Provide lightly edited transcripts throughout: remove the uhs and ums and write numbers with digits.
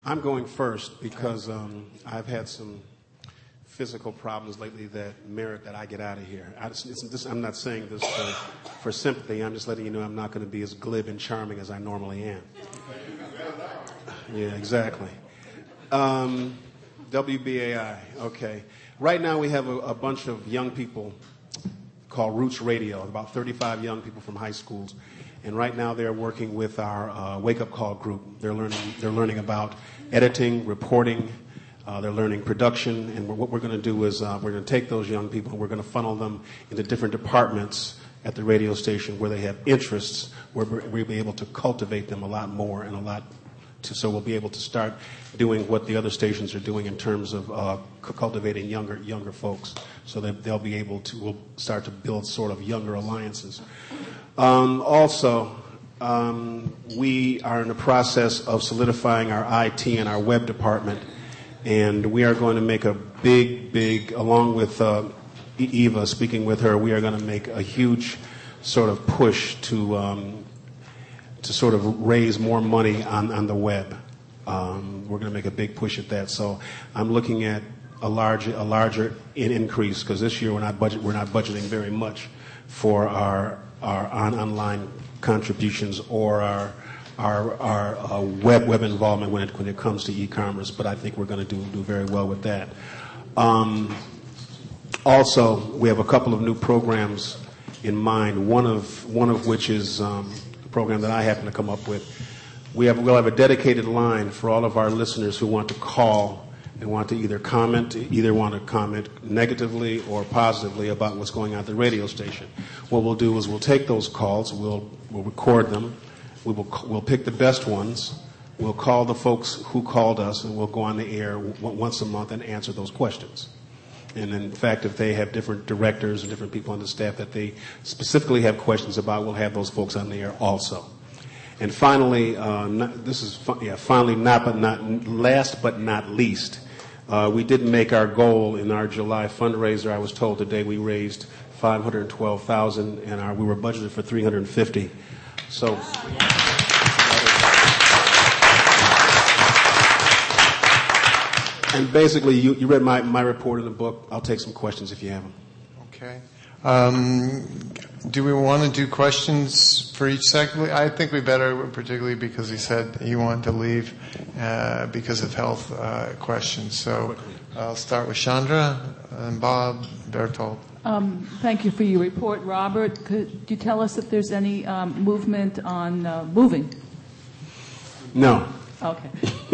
I'm going first because I've had some physical problems lately that merit that I get out of here. I'm not saying this for sympathy. I'm just letting you know I'm not going to be as glib and charming as I normally am. Yeah, exactly. WBAI, okay. Right now we have a bunch of young people called Roots Radio, about 35 young people from high schools. And right now they're working with our Wake Up Call group. They're learning about editing, reporting, they're learning production. And what we're going to do is we're going to take those young people and we're going to funnel them into different departments at the radio station where they have interests, where we'll be able to cultivate them a lot more and so we'll be able to start doing what the other stations are doing in terms of cultivating younger folks, so that we'll start to build sort of younger alliances. Also, we are in the process of solidifying our IT and our web department, and we are going to make a big, along with Eva, speaking with her, we are going to make a huge sort of push to sort of raise more money on the web. We're going to make a big push at that. So I'm looking at a larger increase, because this year we're not budgeting very much for our online contributions or our web involvement when it comes to e-commerce. But I think we're going to do very well with that. Also, we have a couple of new programs in mind. One of which is program that I happen to come up with. We'll have a dedicated line for all of our listeners who want to call and want to either comment negatively or positively about what's going on at the radio station. What we'll do is we'll take those calls, we'll record them, we'll pick the best ones, we'll call the folks who called us, and we'll go on the air once a month and answer those questions. And in fact, if they have different directors and different people on the staff that they specifically have questions about, we'll have those folks on the air also. And finally, last but not least, we didn't make our goal in our July fundraiser. I was told today we raised $512,000, and we were budgeted for $350,000. So. And basically, you read my report in the book. I'll take some questions if you have them. Okay. Do we want to do questions for each segment? I think we better, particularly because he said he wanted to leave because of health questions. So I'll start with Chandra and Bob, Bertolt. Thank you for your report, Robert. Could you tell us if there's any movement on moving? No. Okay.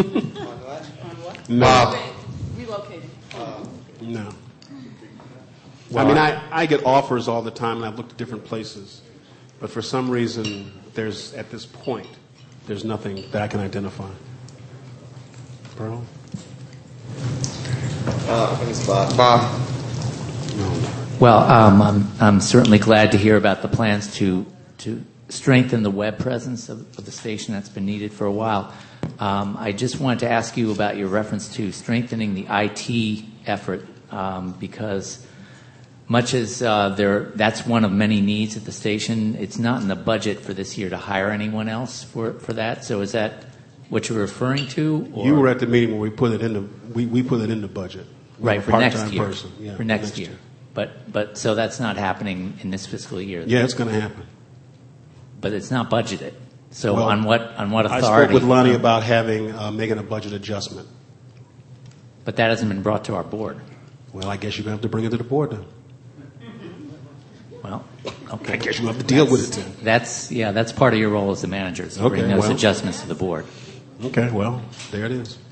No. Relocating. No. Well, I mean, I get offers all the time, and I've looked at different places. But for some reason, at this point, there's nothing that I can identify. Bro? I think it's Bob. Bob. No. Well, I'm certainly glad to hear about the plans to strengthen the web presence of the station. That's been needed for a while. I just wanted to ask you about your reference to strengthening the IT effort, because much as that's one of many needs at the station, it's not in the budget for this year to hire anyone else for that. So is that what you're referring to? Or? You were at the meeting where we put it in the budget. Right, for next year. Yeah, for next year. But so that's not happening in this fiscal year. Yeah, it's going to happen. But it's not budgeted. So well, on what authority? I spoke with Lonnie about making a budget adjustment. But that hasn't been brought to our board. Well, I guess you're going to have to bring it to the board then. Well, okay. I guess you have to deal with it then. That's part of your role as the manager, is to bring those adjustments to the board. Okay, well, there it is.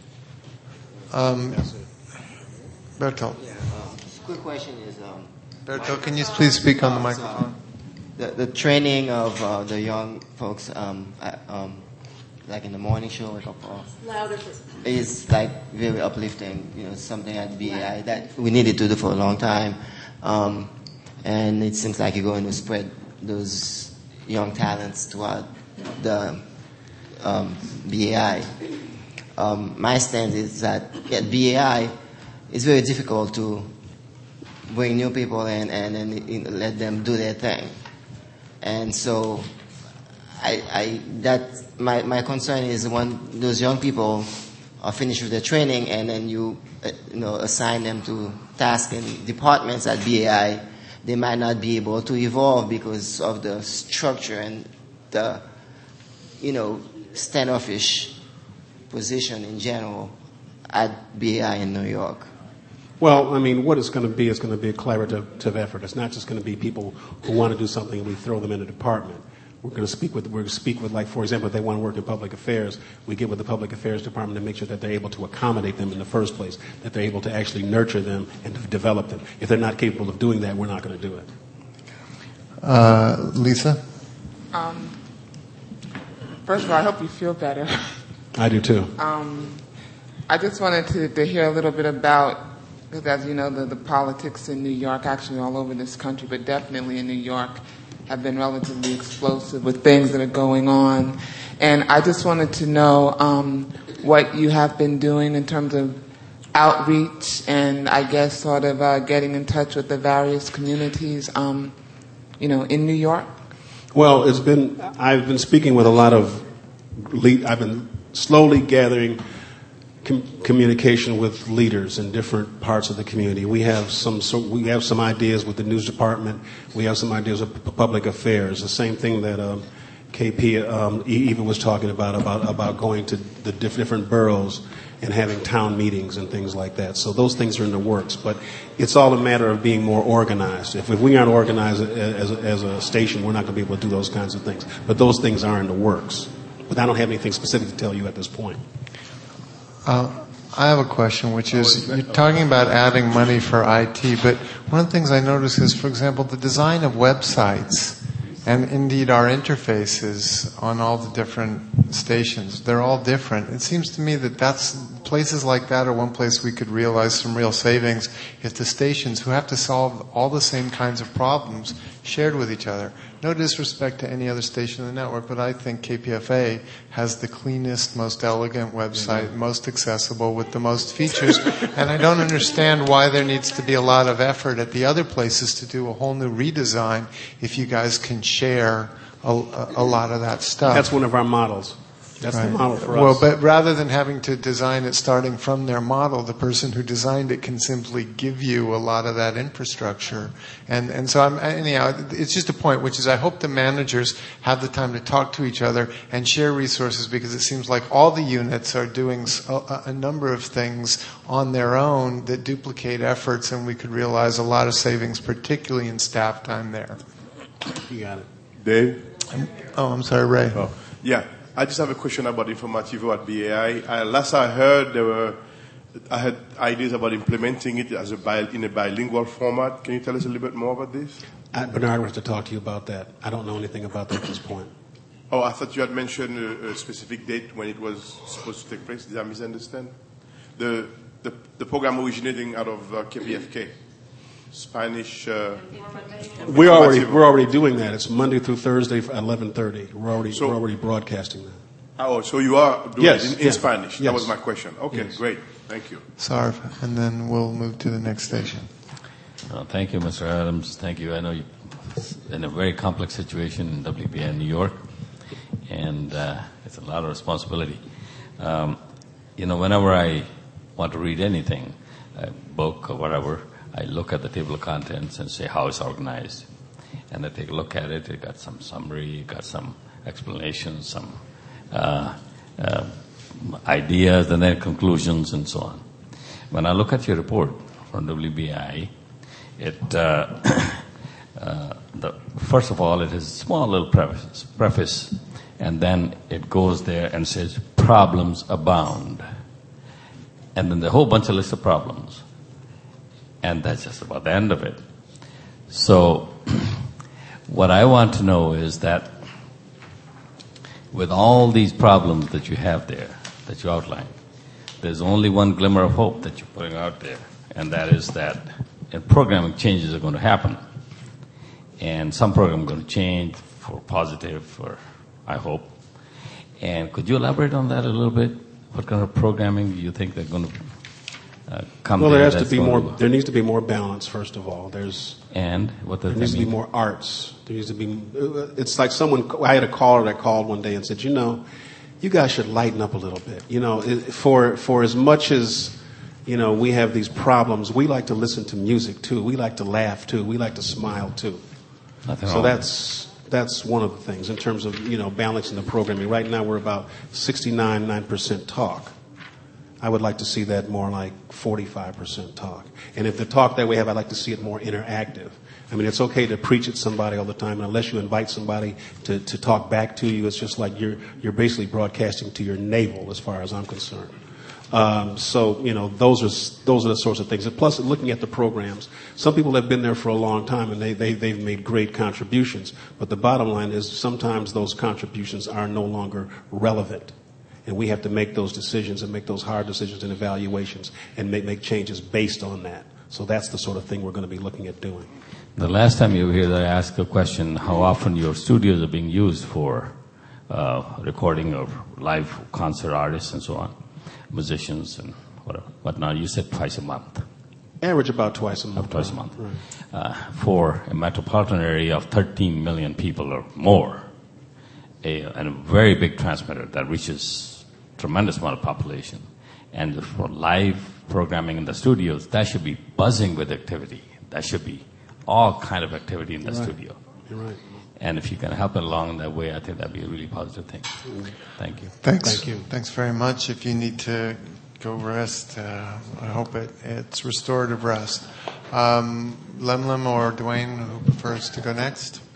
Bertolt. Yeah, quick question is... Bertolt, can you please speak on the microphone? The training of the young folks, like in the morning show, Louder. is like very uplifting. You know, something at BAI that we needed to do for a long time, and it seems like you're going to spread those young talents throughout the BAI. My stance is that at BAI, it's very difficult to bring new people in and let them do their thing. And so my concern is when those young people or finish with their training, and then you assign them to tasks in departments at BAI, they might not be able to evolve because of the structure and the, standoffish position in general at BAI in New York. Well, I mean, what it's going to be is going to be a collaborative effort. It's not just going to be people who want to do something and we throw them in a department. We're going to speak with, like, for example, if they want to work in public affairs, we get with the public affairs department to make sure that they're able to accommodate them in the first place, that they're able to actually nurture them and to develop them. If they're not capable of doing that, we're not going to do it. Lisa? First of all, I hope you feel better. I do too. I just wanted to hear a little bit about, because as you know, the politics in New York, actually all over this country, but definitely in New York, have been relatively explosive with things that are going on. And I just wanted to know what you have been doing in terms of outreach and I guess sort of getting in touch with the various communities, in New York. Well, I've been speaking with a lot of, I've been slowly gathering communication with leaders in different parts of the community. We have some ideas with the news department. We have some ideas with public affairs. The same thing that KP Eva was talking about going to the different boroughs and having town meetings and things like that. So those things are in the works, but it's all a matter of being more organized. If we aren't organized as a station, we're not going to be able to do those kinds of things. But those things are in the works. But I don't have anything specific to tell you at this point. I have a question, which is, you're talking about adding money for IT, but one of the things I notice is, for example, the design of websites and indeed our interfaces on all the different stations. They're all different. It seems to me that places like that are one place we could realize some real savings if the stations, who have to solve all the same kinds of problems, shared with each other. No disrespect to any other station in the network, but I think KPFA has the cleanest, most elegant website, most accessible, with the most features. And I don't understand why there needs to be a lot of effort at the other places to do a whole new redesign if you guys can share a lot of that stuff. That's one of our models. That's right. The model for us. Well, but rather than having to design it starting from their model, the person who designed it can simply give you a lot of that infrastructure. And so anyhow, it's just a point, which is I hope the managers have the time to talk to each other and share resources, because it seems like all the units are doing a number of things on their own that duplicate efforts, and we could realize a lot of savings, particularly in staff time there. You got it. Dave? I'm sorry, Ray. Oh, yeah. I just have a question about Informativo at BAI. Last I heard, I had ideas about implementing it in a bilingual format. Can you tell us a little bit more about this? Bernard wants to talk to you about that. I don't know anything about that at this point. Oh, I thought you had mentioned a specific date when it was supposed to take place. Did I misunderstand? The program originating out of KPFK. Spanish. We're already doing that. It's Monday through Thursday at 11:30. We're already broadcasting that. Oh, so you are doing it in Spanish? Yes. That was my question. Okay, yes. Great. Thank you. Sarv, and then we'll move to the next station. Thank you, Mr. Adams. Thank you. I know you're in a very complex situation in WBI New York, and it's a lot of responsibility. Whenever I want to read anything, a book or whatever, I look at the table of contents and say how it's organized. And I take a look at it. It got some summary, got some explanations, some ideas, and then conclusions and so on. When I look at your report from WBI, first of all, it has a small little preface, and then it goes there and says, problems abound. And then the whole bunch of list of problems. And that's just about the end of it. So what I want to know is that with all these problems that you have there, that you outlined, there's only one glimmer of hope that you're putting out there, and that is that programming changes are going to happen. And some programs are going to change for positive, I hope. And could you elaborate on that a little bit? What kind of programming do you think they're going to come well, there? There needs to be more balance, first of all. There needs to be more arts. There needs to be. It's like I had a caller that called one day and said, you guys should lighten up a little bit. You know, for as much as, you know, we have these problems, we like to listen to music too. We like to laugh too. We like to smile too. So that's one of the things in terms of, you know, balancing the programming. Right now we're about 69% talk. I would like to see that more like 45% talk. And if the talk that we have, I'd like to see it more interactive. I mean, it's okay to preach at somebody all the time, and unless you invite somebody to talk back to you, it's just like you're basically broadcasting to your navel, as far as I'm concerned. So, you know, those are the sorts of things. And plus, looking at the programs, some people have been there for a long time, and they've made great contributions. But the bottom line is sometimes those contributions are no longer relevant. And we have to make those decisions and make those hard decisions and evaluations and make changes based on that. So that's the sort of thing we're going to be looking at doing. The last time you were here, I asked a question, how often your studios are being used for recording of live concert artists and so on, musicians and whatever. But now you said twice a month. Average about twice a month. Twice a month. Right. For a metropolitan area of 13 million people or more, and a very big transmitter that reaches tremendous amount of population, and for live programming in the studios, that should be buzzing with activity. That should be all kind of activity in the studio. You're right. And if you can help it along in that way, I think that'd be a really positive thing. Thank you. Thanks. Thank you. Thanks very much. If you need to go rest, I hope it's restorative rest. Lemlem or Dwayne, who prefers to go next?